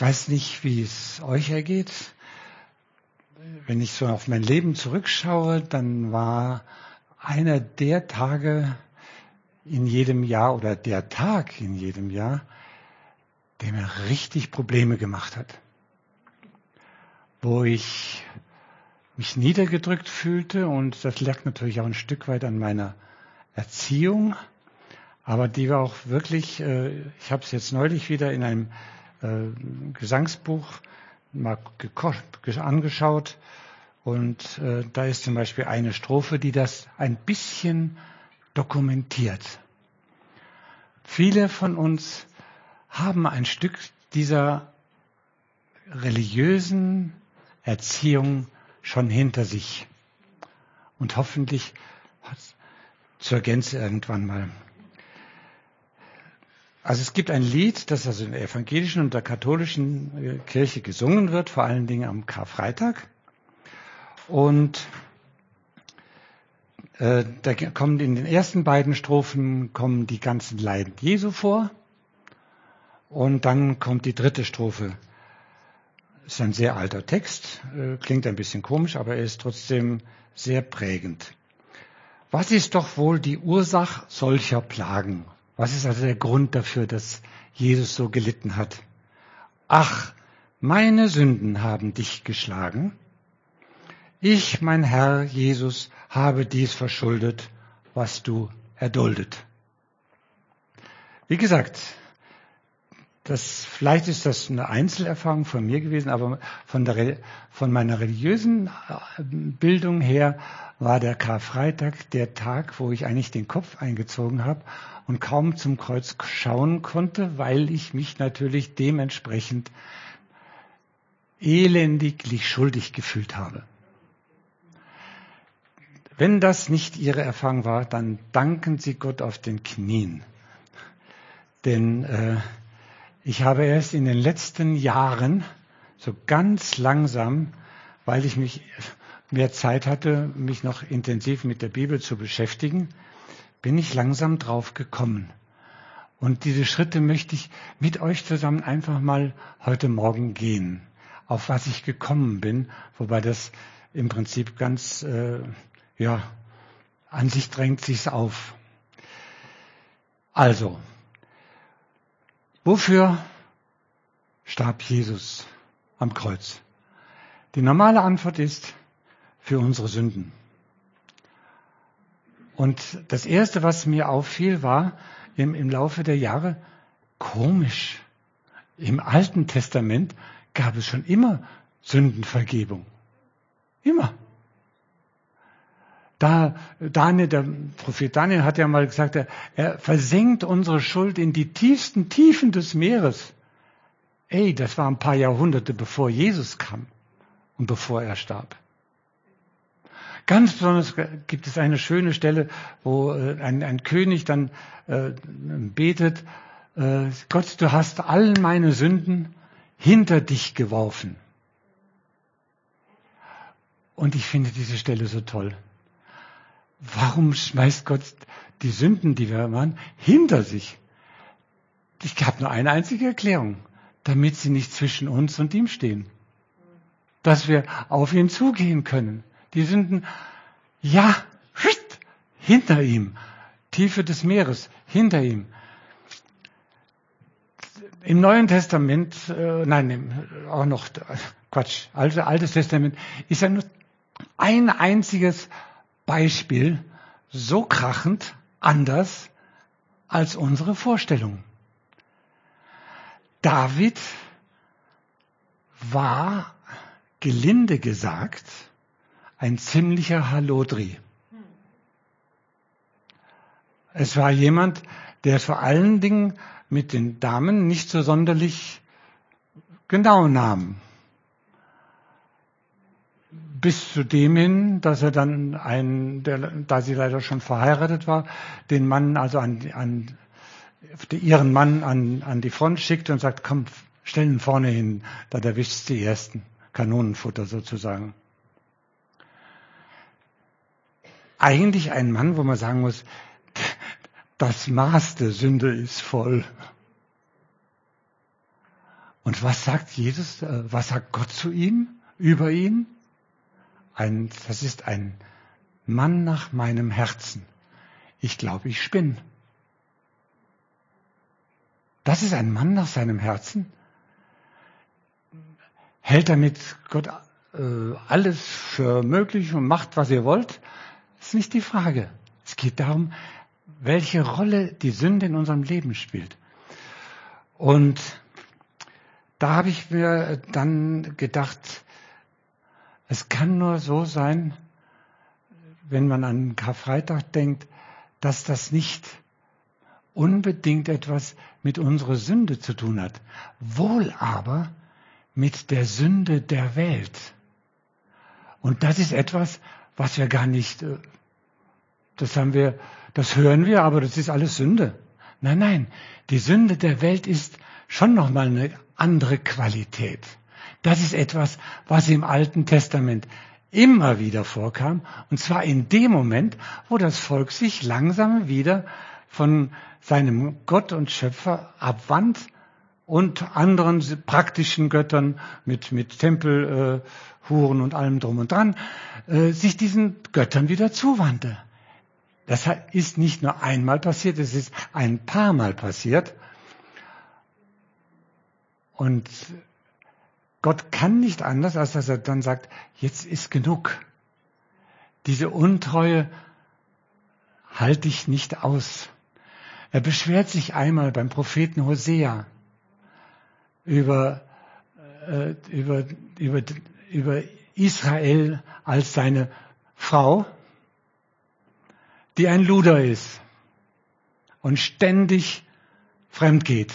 weiß nicht, wie es euch ergeht. Wenn ich so auf mein Leben zurückschaue, dann war einer der Tage in jedem Jahr oder der Tag in jedem Jahr, der mir richtig Probleme gemacht hat. Wo ich mich niedergedrückt fühlte, und das lag natürlich auch ein Stück weit an meiner Erziehung, aber die war auch wirklich, ich habe es jetzt neulich wieder in einem Gesangsbuch mal angeschaut, und da ist zum Beispiel eine Strophe, die das ein bisschen dokumentiert. Viele von uns haben ein Stück dieser religiösen Erziehung schon hinter sich und hoffentlich zur Gänze irgendwann mal. Also es gibt ein Lied, das also in der evangelischen und der katholischen Kirche gesungen wird, vor allen Dingen am Karfreitag. Und da kommen in den ersten beiden Strophen kommen die ganzen Leiden Jesu vor. Und dann kommt die dritte Strophe. Das ist ein sehr alter Text, klingt ein bisschen komisch, aber er ist trotzdem sehr prägend. Was ist doch wohl die Ursache solcher Plagen? Was ist also der Grund dafür, dass Jesus so gelitten hat? Ach, meine Sünden haben dich geschlagen. Ich, mein Herr Jesus, habe dies verschuldet, was du erduldet. Wie gesagt, vielleicht ist das eine Einzelerfahrung von mir gewesen, aber von meiner religiösen Bildung her war der Karfreitag der Tag, wo ich eigentlich den Kopf eingezogen habe und kaum zum Kreuz schauen konnte, weil ich mich natürlich dementsprechend elendiglich schuldig gefühlt habe. Wenn das nicht Ihre Erfahrung war, dann danken Sie Gott auf den Knien. Denn ich habe erst in den letzten Jahren so ganz langsam, weil ich mehr Zeit hatte, mich noch intensiv mit der Bibel zu beschäftigen, bin ich langsam drauf gekommen. Und diese Schritte möchte ich mit euch zusammen einfach mal heute Morgen gehen, auf was ich gekommen bin, wobei das im Prinzip ganz, an sich drängt sich's auf. Also, wofür starb Jesus am Kreuz? Die normale Antwort ist, für unsere Sünden. Und das Erste, was mir auffiel, war im Laufe der Jahre, komisch. Im Alten Testament gab es schon immer Sündenvergebung. Immer. Der Prophet Daniel hat ja mal gesagt, er versenkt unsere Schuld in die tiefsten Tiefen des Meeres. Das war ein paar Jahrhunderte, bevor Jesus kam und bevor er starb. Ganz besonders gibt es eine schöne Stelle, wo ein König dann betet, Gott, du hast all meine Sünden hinter dich geworfen. Und ich finde diese Stelle so toll. Warum schmeißt Gott die Sünden, die wir machen, hinter sich? Ich habe nur eine einzige Erklärung, damit sie nicht zwischen uns und ihm stehen. Dass wir auf ihn zugehen können. Die Sünden, hinter ihm. Tiefe des Meeres, hinter ihm. Im Neuen Testament, Altes Testament, ist ja nur ein einziges Beispiel so krachend anders als unsere Vorstellung. David war, gelinde gesagt, ein ziemlicher Hallodri. Es war jemand, der vor allen Dingen mit den Damen nicht so sonderlich genau nahm. Bis zu dem hin, dass er dann da sie leider schon verheiratet war, den Mann also ihren Mann an die Front schickte und sagt, komm, stell ihn vorne hin, da erwischt die ersten. Kanonenfutter sozusagen. Eigentlich ein Mann, wo man sagen muss, das Maß der Sünde ist voll. Und was sagt Jesus, was sagt Gott zu ihm, über ihn? Das ist ein Mann nach meinem Herzen. Ich glaube, ich spinne. Das ist ein Mann nach seinem Herzen. Hält damit Gott alles für möglich und macht, was ihr wollt? Das ist nicht die Frage. Es geht darum, welche Rolle die Sünde in unserem Leben spielt. Und da habe ich mir dann gedacht, es kann nur so sein, wenn man an Karfreitag denkt, dass das nicht unbedingt etwas mit unserer Sünde zu tun hat, wohl aber mit der Sünde der Welt. Und das ist etwas, was wir gar nicht, das hören wir, aber das ist alles Sünde. Nein, die Sünde der Welt ist schon nochmal eine andere Qualität. Das ist etwas, was im Alten Testament immer wieder vorkam, und zwar in dem Moment, wo das Volk sich langsam wieder von seinem Gott und Schöpfer abwandt und anderen praktischen Göttern mit Tempelhuren und allem drum und dran, sich diesen Göttern wieder zuwandte. Das ist nicht nur einmal passiert, es ist ein paar Mal passiert. Und Gott kann nicht anders, als dass er dann sagt, jetzt ist genug. Diese Untreue halte ich nicht aus. Er beschwert sich einmal beim Propheten Hosea über Israel als seine Frau, die ein Luder ist und ständig fremd geht.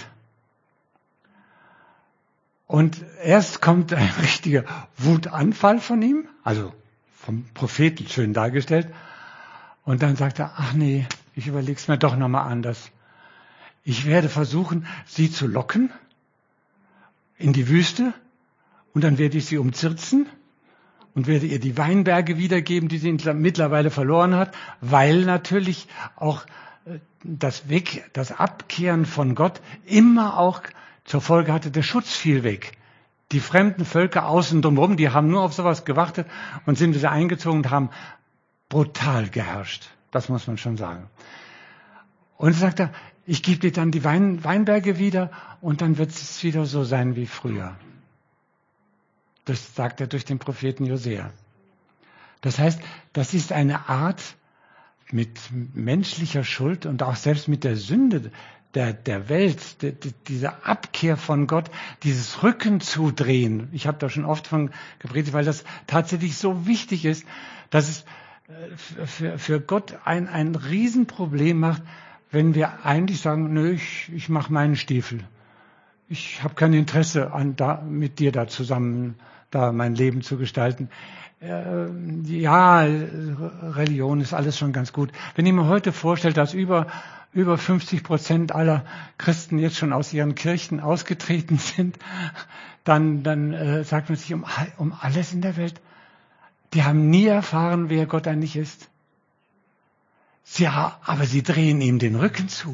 Und erst kommt ein richtiger Wutanfall von ihm, also vom Propheten schön dargestellt. Und dann sagt er, ach nee, ich überlege es mir doch nochmal anders. Ich werde versuchen, sie zu locken in die Wüste und dann werde ich sie umzirzen und werde ihr die Weinberge wiedergeben, die sie mittlerweile verloren hat, weil natürlich auch das Abkehren von Gott immer auch zur Folge hatte, der Schutz fiel weg. Die fremden Völker außen drumherum, die haben nur auf sowas gewartet und sind wieder eingezogen und haben brutal geherrscht. Das muss man schon sagen. Und sagt er, ich gebe dir dann die Weinberge wieder und dann wird es wieder so sein wie früher. Das sagt er durch den Propheten Hosea. Das heißt, das ist eine Art mit menschlicher Schuld und auch selbst mit der Sünde der Welt, diese Abkehr von Gott, dieses Rückenzudrehen. Ich habe da schon oft von gepredigt, weil das tatsächlich so wichtig ist, dass es für Gott ein Riesenproblem macht, wenn wir eigentlich sagen, nö, ich mache meinen Stiefel. Ich habe kein Interesse mit dir da zusammen mein Leben zu gestalten. Ja, Religion ist alles schon ganz gut. Wenn ich mir heute vorstelle, dass über 50% aller Christen jetzt schon aus ihren Kirchen ausgetreten sind, dann sagt man sich um alles in der Welt. Die haben nie erfahren, wer Gott eigentlich ist. Aber sie drehen ihm den Rücken zu.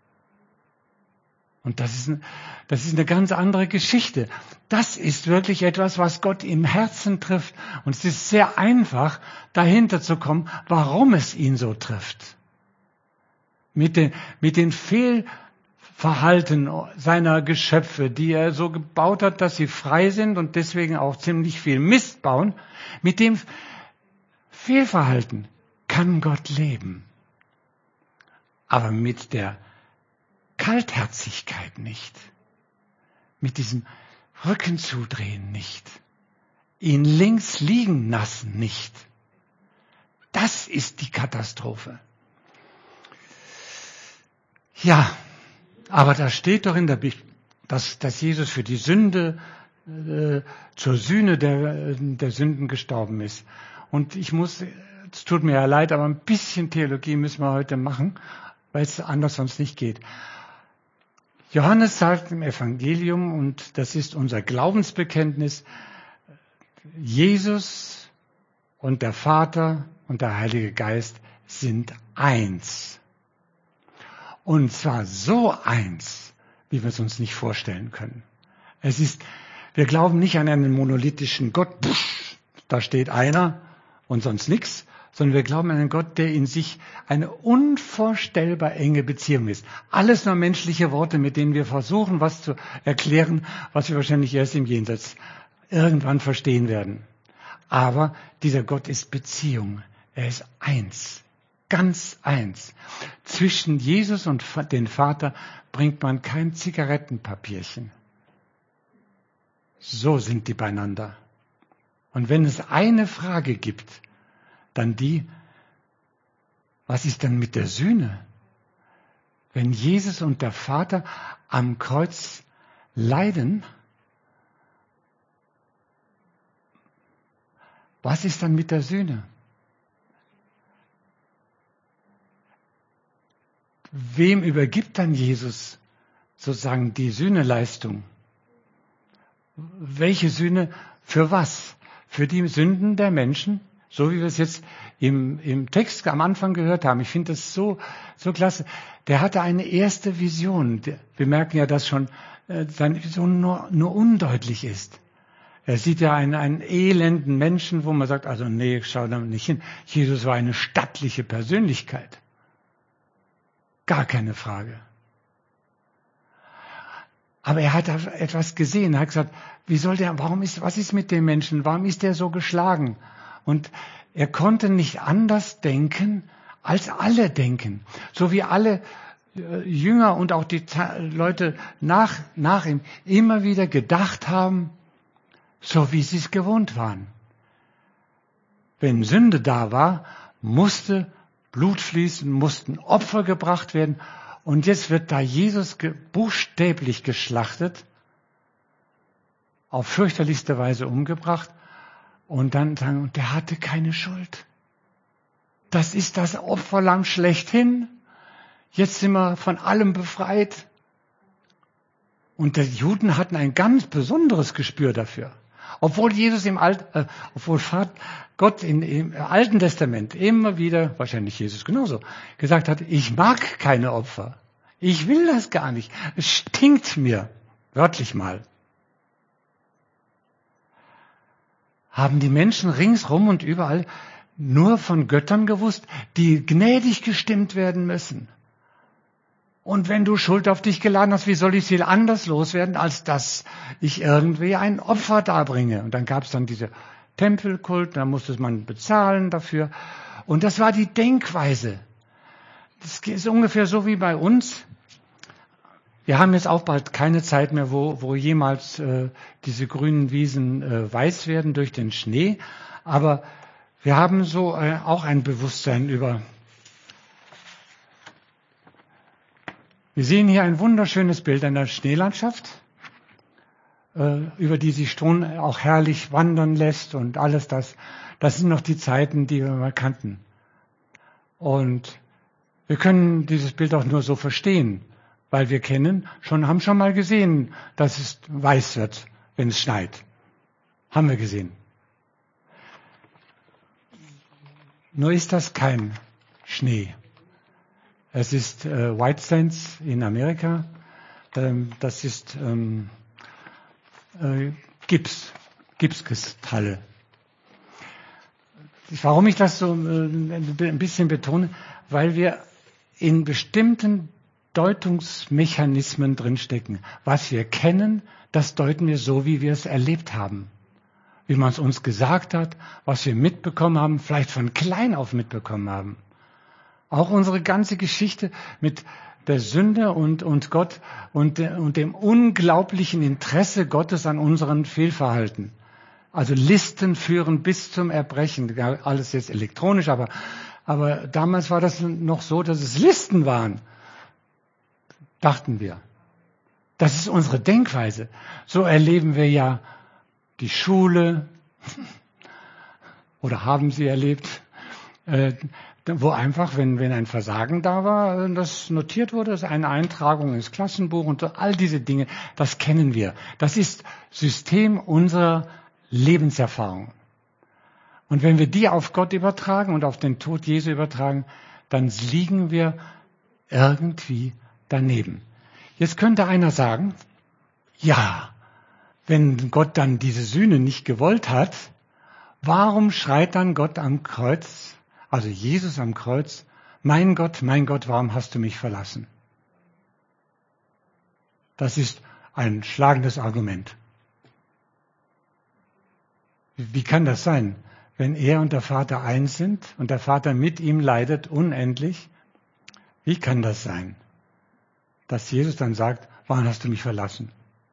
Und das ist eine ganz andere Geschichte. Das ist wirklich etwas, was Gott im Herzen trifft. Und es ist sehr einfach, dahinter zu kommen, warum es ihn so trifft. Mit den Fehlverhalten seiner Geschöpfe, die er so gebaut hat, dass sie frei sind und deswegen auch ziemlich viel Mist bauen, mit dem Fehlverhalten kann Gott leben. Aber mit der Kaltherzigkeit nicht. Mit diesem Rückenzudrehen nicht. Ihn links liegen lassen nicht. Das ist die Katastrophe. Ja, aber da steht doch in der Bibel, dass Jesus für die Sünde, zur Sühne der Sünden gestorben ist. Und es tut mir ja leid, aber ein bisschen Theologie müssen wir heute machen, weil es anders sonst nicht geht. Johannes sagt im Evangelium, und das ist unser Glaubensbekenntnis, Jesus und der Vater und der Heilige Geist sind eins. Und zwar so eins, wie wir es uns nicht vorstellen können. Wir glauben nicht an einen monolithischen Gott, da steht einer und sonst nichts, sondern wir glauben an einen Gott, der in sich eine unvorstellbar enge Beziehung ist. Alles nur menschliche Worte, mit denen wir versuchen, was zu erklären, was wir wahrscheinlich erst im Jenseits irgendwann verstehen werden. Aber dieser Gott ist Beziehung. Er ist eins, ganz eins. Zwischen Jesus und den Vater bringt man kein Zigarettenpapierchen. So sind die beieinander. Und wenn es eine Frage gibt, dann die, was ist denn mit der Sühne? Wenn Jesus und der Vater am Kreuz leiden, was ist dann mit der Sühne? Wem übergibt dann Jesus sozusagen die Sühneleistung? Welche Sühne? Für was? Für die Sünden der Menschen? So wie wir es jetzt im Text am Anfang gehört haben. Ich finde das so klasse. Der hatte eine erste Vision. Wir merken ja, dass schon seine Vision nur undeutlich ist. Er sieht ja einen elenden Menschen, wo man sagt, also nee, schau da nicht hin. Jesus war eine stattliche Persönlichkeit. Gar keine Frage. Aber er hat etwas gesehen. Er hat gesagt, was ist mit dem Menschen? Warum ist der so geschlagen? Und er konnte nicht anders denken, als alle denken. So wie alle Jünger und auch die Leute nach ihm immer wieder gedacht haben, so wie sie es gewohnt waren. Wenn Sünde da war, musste Blut fließen, mussten Opfer gebracht werden. Und jetzt wird da Jesus buchstäblich geschlachtet, auf fürchterlichste Weise umgebracht. Und dann sagen, der hatte keine Schuld. Das ist das Opferlamm schlechthin. Jetzt sind wir von allem befreit. Und die Juden hatten ein ganz besonderes Gespür dafür. Obwohl Gott im Alten Testament immer wieder, wahrscheinlich Jesus genauso, gesagt hat, ich mag keine Opfer. Ich will das gar nicht. Es stinkt mir. Wörtlich mal. Haben die Menschen ringsrum und überall nur von Göttern gewusst, die gnädig gestimmt werden müssen. Und wenn du Schuld auf dich geladen hast, wie soll ich sie anders loswerden, als dass ich irgendwie ein Opfer darbringe? Und dann gab es dann diese Tempelkult, da musste man bezahlen dafür. Und das war die Denkweise. Das ist ungefähr so wie bei uns. Wir haben jetzt auch bald keine Zeit mehr, wo jemals diese grünen Wiesen weiß werden durch den Schnee. Aber wir haben so auch ein Bewusstsein über. Wir sehen hier ein wunderschönes Bild einer Schneelandschaft, über die sich Strom auch herrlich wandern lässt und alles das. Das sind noch die Zeiten, die wir mal kannten. Und wir können dieses Bild auch nur so verstehen. Weil wir haben schon mal gesehen, dass es weiß wird, wenn es schneit. Haben wir gesehen. Nur ist das kein Schnee. Es ist White Sands in Amerika. Das ist Gipskristalle. Warum ich das so ein bisschen betone? Weil wir in bestimmten Deutungsmechanismen drinstecken. Was wir kennen, das deuten wir so, wie wir es erlebt haben. Wie man es uns gesagt hat, was wir mitbekommen haben, vielleicht von klein auf mitbekommen haben. Auch unsere ganze Geschichte mit der Sünde und Gott und dem unglaublichen Interesse Gottes an unseren Fehlverhalten. Also Listen führen bis zum Erbrechen. Alles jetzt elektronisch, aber damals war das noch so, dass es Listen waren. Dachten wir. Das ist unsere Denkweise. So erleben wir ja die Schule oder haben sie erlebt, wo einfach, wenn ein Versagen da war, das notiert wurde, das ist eine Eintragung ins Klassenbuch und all diese Dinge, das kennen wir. Das ist System unserer Lebenserfahrung. Und wenn wir die auf Gott übertragen und auf den Tod Jesu übertragen, dann liegen wir irgendwie daneben. Jetzt könnte einer sagen, ja, wenn Gott dann diese Sühne nicht gewollt hat, warum schreit dann Gott am Kreuz, also Jesus am Kreuz, mein Gott, warum hast du mich verlassen? Das ist ein schlagendes Argument. Wie kann das sein, wenn er und der Vater eins sind und der Vater mit ihm leidet unendlich? Wie kann das sein, dass Jesus dann sagt, warum hast du mich verlassen?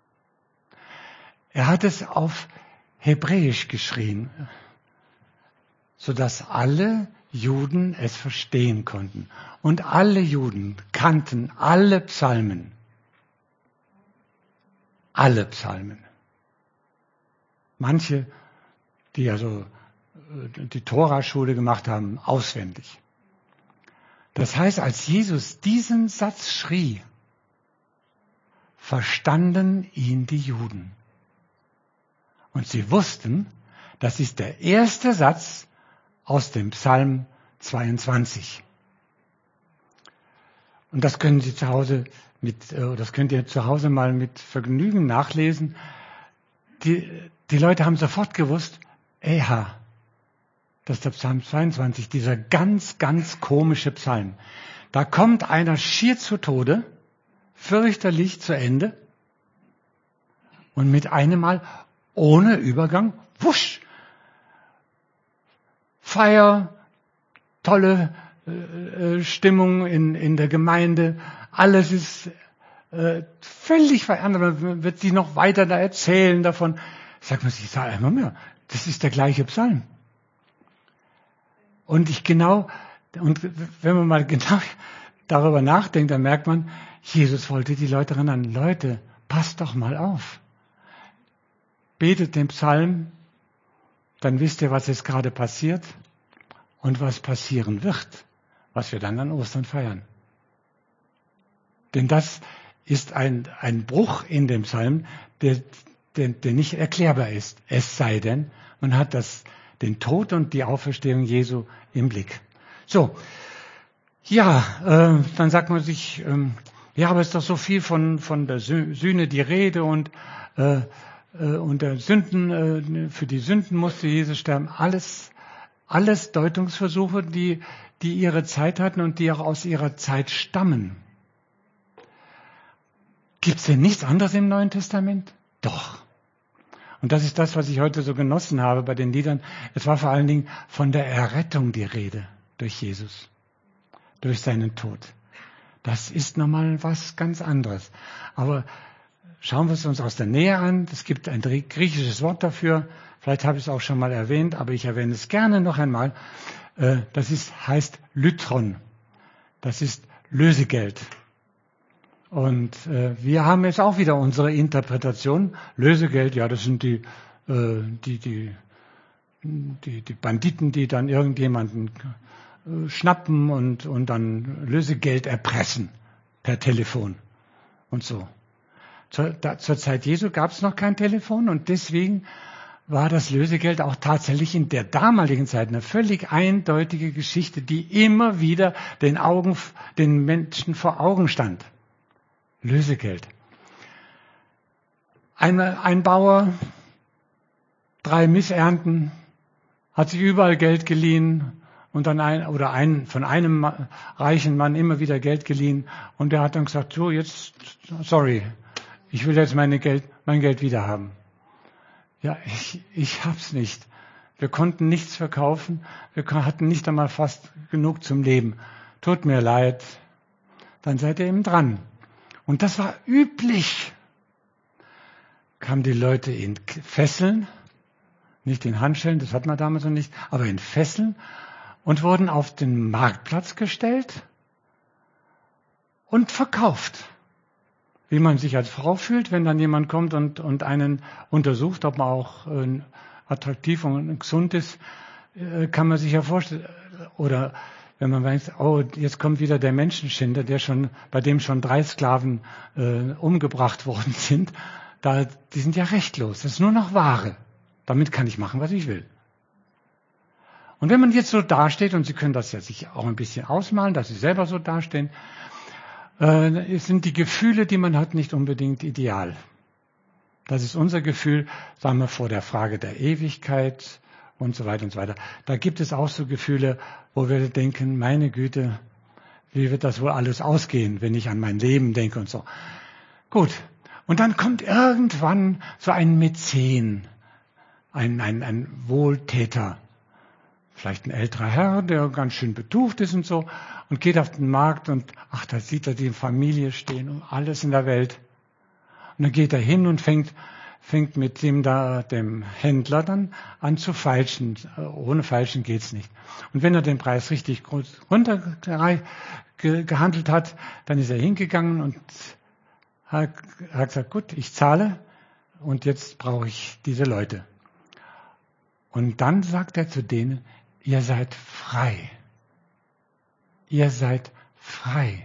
Er hat es auf Hebräisch geschrien, sodass alle Juden es verstehen konnten. Und alle Juden kannten alle Psalmen. Alle Psalmen. Manche, die also die Tora-Schule gemacht haben, auswendig. Das heißt, als Jesus diesen Satz schrie, verstanden ihn die Juden. Und sie wussten, das ist der erste Satz aus dem Psalm 22. Und das können Sie zu Hause das könnt ihr zu Hause mal mit Vergnügen nachlesen. Die Leute haben sofort gewusst, das ist der Psalm 22, dieser ganz, ganz komische Psalm. Da kommt einer schier zu Tode, fürchterlich zu Ende und mit einem Mal ohne Übergang, wusch, Feier, tolle Stimmung in der Gemeinde, alles ist völlig verändert, man wird sich noch weiter da erzählen davon. Sagt man sich, sag einmal mehr, das ist der gleiche Psalm. Und wenn man mal genau darüber nachdenkt, dann merkt man, Jesus wollte die Leute erinnern, Leute, passt doch mal auf. Betet den Psalm, dann wisst ihr, was jetzt gerade passiert und was passieren wird, was wir dann an Ostern feiern. Denn das ist ein Bruch in dem Psalm, der nicht erklärbar ist. Es sei denn, man hat den Tod und die Auferstehung Jesu im Blick. So, ja, dann sagt man sich, ja, aber es ist doch so viel von der Sühne die Rede und der Sünden, für die Sünden musste Jesus sterben. Alles Deutungsversuche, die ihre Zeit hatten und die auch aus ihrer Zeit stammen. Gibt es denn nichts anderes im Neuen Testament? Doch. Und das ist das, was ich heute so genossen habe bei den Liedern. Es war vor allen Dingen von der Errettung die Rede durch Jesus, durch seinen Tod. Das ist nochmal was ganz anderes. Aber schauen wir es uns aus der Nähe an. Es gibt ein griechisches Wort dafür. Vielleicht habe ich es auch schon mal erwähnt, aber ich erwähne es gerne noch einmal. Heißt Lytron. Das ist Lösegeld. Und wir haben jetzt auch wieder unsere Interpretation. Lösegeld, ja, das sind die Banditen, die dann irgendjemanden schnappen und dann Lösegeld erpressen per Telefon und so. Zur Zeit Jesu gab es noch kein Telefon und deswegen war das Lösegeld auch tatsächlich in der damaligen Zeit eine völlig eindeutige Geschichte, die immer wieder den Menschen vor Augen stand. Lösegeld. Ein Bauer, 3 Missernten, hat sich überall Geld geliehen und dann von einem reichen Mann immer wieder Geld geliehen und der hat dann gesagt, so jetzt, sorry, ich will jetzt mein Geld wieder haben. Ja, ich hab's nicht. Wir konnten nichts verkaufen, wir hatten nicht einmal fast genug zum Leben. Tut mir leid. Dann seid ihr eben dran. Und das war üblich. Kamen die Leute in Fesseln, nicht in Handschellen, das hat man damals noch nicht, aber in Fesseln und wurden auf den Marktplatz gestellt und verkauft. Wie man sich als Frau fühlt, wenn dann jemand kommt und einen untersucht, ob man auch attraktiv und gesund ist, kann man sich ja vorstellen. Oder wenn man weiß, oh, jetzt kommt wieder der Menschenschinder, bei dem schon 3 Sklaven umgebracht worden sind, die sind ja rechtlos. Das ist nur noch Ware. Damit kann ich machen, was ich will. Und wenn man jetzt so dasteht, und Sie können das ja sich auch ein bisschen ausmalen, dass Sie selber so dastehen, sind die Gefühle, die man hat, nicht unbedingt ideal. Das ist unser Gefühl, sagen wir, vor der Frage der Ewigkeit und so weiter und so weiter. Da gibt es auch so Gefühle, wo wir denken, meine Güte, wie wird das wohl alles ausgehen, wenn ich an mein Leben denke und so. Gut. Und dann kommt irgendwann so ein Mäzen, ein Wohltäter, vielleicht ein älterer Herr, der ganz schön betucht ist und so, und geht auf den Markt und, da sieht er die Familie stehen und alles in der Welt. Und dann geht er hin und fängt mit dem Händler dann an zu feilschen. Ohne Feilschen geht's nicht. Und wenn er den Preis richtig runter gehandelt hat, dann ist er hingegangen und hat gesagt, gut, ich zahle und jetzt brauche ich diese Leute. Und dann sagt er zu denen, ihr seid frei. Ihr seid frei.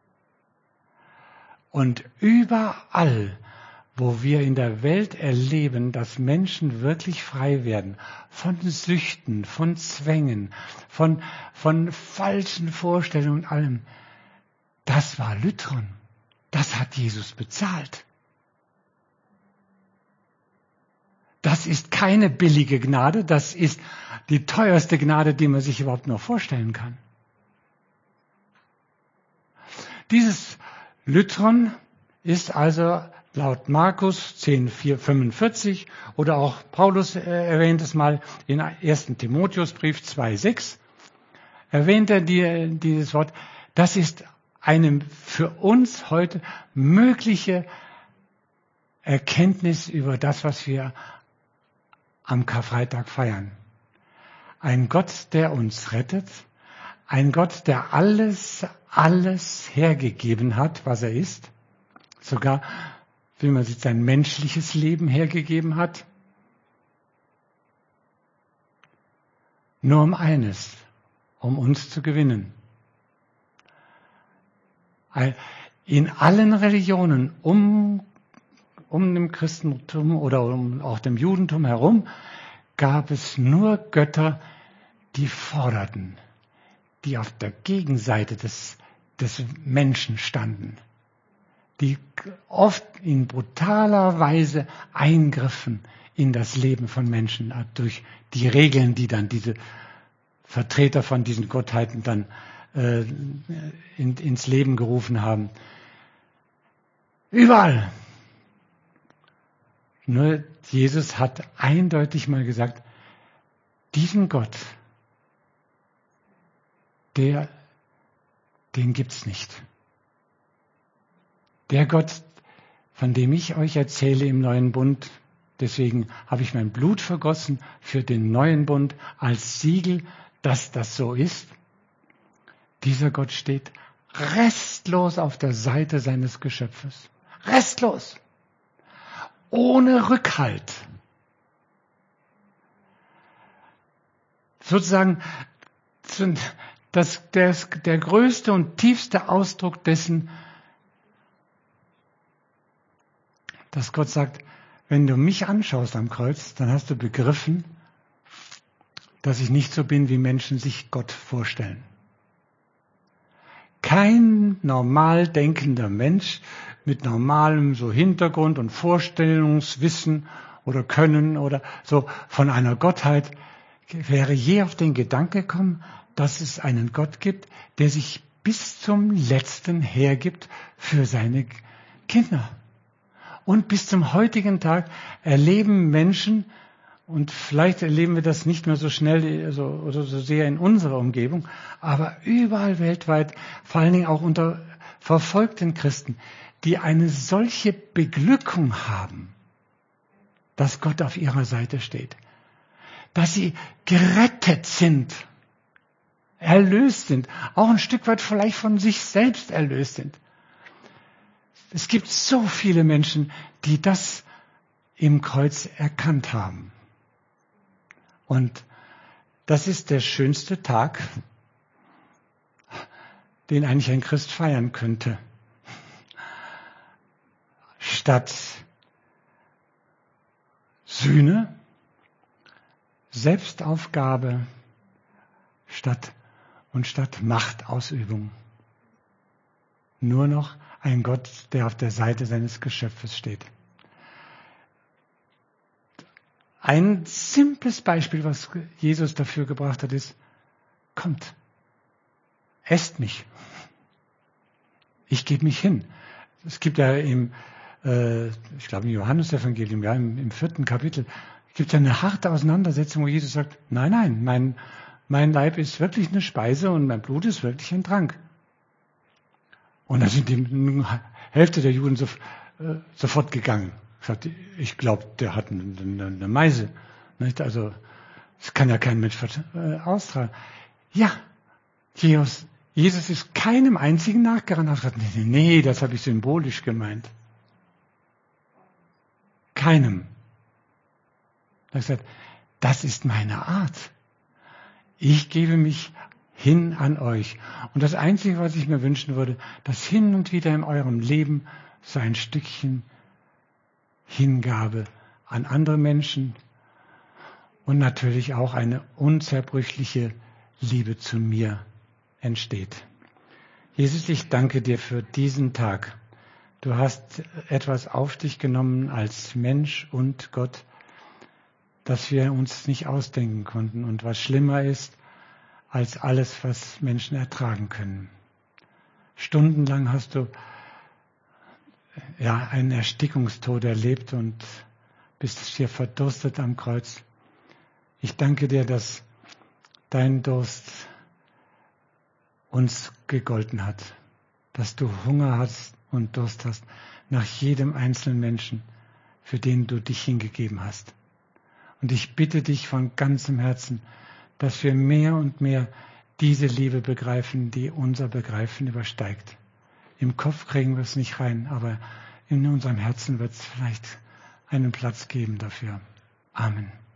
Und überall, wo wir in der Welt erleben, dass Menschen wirklich frei werden, von Süchten, von Zwängen, von falschen Vorstellungen und allem, das war Lütron. Das hat Jesus bezahlt. Das ist keine billige Gnade, das ist die teuerste Gnade, die man sich überhaupt noch vorstellen kann. Dieses Lütron ist also laut Markus 10,45 oder auch Paulus erwähnt es mal in 1. Timotheusbrief 2,6, erwähnt er dieses Wort. Das ist eine für uns heute mögliche Erkenntnis über das, was wir am Karfreitag feiern. Ein Gott, der uns rettet, ein Gott, der alles hergegeben hat, was er ist, sogar, wie man sieht, sein menschliches Leben hergegeben hat, nur um eines, um uns zu gewinnen. In allen Religionen um dem Christentum oder um auch dem Judentum herum gab es nur Götter, die forderten, die auf der Gegenseite des Menschen standen, die oft in brutaler Weise eingriffen in das Leben von Menschen durch die Regeln, die dann diese Vertreter von diesen Gottheiten dann ins Leben gerufen haben. Überall. Nur Jesus hat eindeutig mal gesagt, diesen Gott, den gibt's nicht. Der Gott, von dem ich euch erzähle im neuen Bund, deswegen habe ich mein Blut vergossen für den neuen Bund als Siegel, dass das so ist. Dieser Gott steht restlos auf der Seite seines Geschöpfes. Restlos. Ohne Rückhalt. Sozusagen der größte und tiefste Ausdruck dessen, dass Gott sagt, wenn du mich anschaust am Kreuz, dann hast du begriffen, dass ich nicht so bin, wie Menschen sich Gott vorstellen. Kein normal denkender Mensch mit normalem so Hintergrund und Vorstellungswissen oder Können oder so von einer Gottheit wäre je auf den Gedanken gekommen, dass es einen Gott gibt, der sich bis zum Letzten hergibt für seine Kinder. Und bis zum heutigen Tag erleben Menschen, und vielleicht erleben wir das nicht mehr so schnell oder so sehr in unserer Umgebung, aber überall weltweit, vor allen Dingen auch unter verfolgten Christen, die eine solche Beglückung haben, dass Gott auf ihrer Seite steht, dass sie gerettet sind, erlöst sind, auch ein Stück weit vielleicht von sich selbst erlöst sind. Es gibt so viele Menschen, die das im Kreuz erkannt haben. Und das ist der schönste Tag, den eigentlich ein Christ feiern könnte. Statt Sühne, Selbstaufgabe, statt Machtausübung. Nur noch ein Gott, der auf der Seite seines Geschöpfes steht. ein simples Beispiel, was Jesus dafür gebracht hat, ist, kommt, esst mich. Ich gebe mich hin. Es gibt ja ich glaube im Johannesevangelium, ja, im 4. Kapitel, gibt ja eine harte Auseinandersetzung, wo Jesus sagt, nein, mein Leib ist wirklich eine Speise und mein Blut ist wirklich ein Trank. Und da sind die Hälfte der Juden sofort gegangen. Sagt, ich glaube, der hat eine Meise. Nicht? Also, das kann ja kein Mensch austragen. Ja, Jesus ist keinem einzigen nachgerannt. Er hat gesagt, nee, das habe ich symbolisch gemeint. Keinem. Er hat gesagt, das ist meine Art. Ich gebe mich hin an euch. Und das Einzige, was ich mir wünschen würde, dass hin und wieder in eurem Leben so ein Stückchen Hingabe an andere Menschen und natürlich auch eine unzerbrüchliche Liebe zu mir entsteht. Jesus, ich danke dir für diesen Tag. Du hast etwas auf dich genommen als Mensch und Gott, das wir uns nicht ausdenken konnten und was schlimmer ist als alles, was Menschen ertragen können. Stundenlang hast du einen Erstickungstod erlebt und bist hier verdurstet am Kreuz. Ich danke dir, dass dein Durst uns gegolten hat, dass du Hunger hast und Durst hast nach jedem einzelnen Menschen, für den du dich hingegeben hast. Und ich bitte dich von ganzem Herzen, dass wir mehr und mehr diese Liebe begreifen, die unser Begreifen übersteigt. Im Kopf kriegen wir es nicht rein, aber in unserem Herzen wird es vielleicht einen Platz geben dafür. Amen.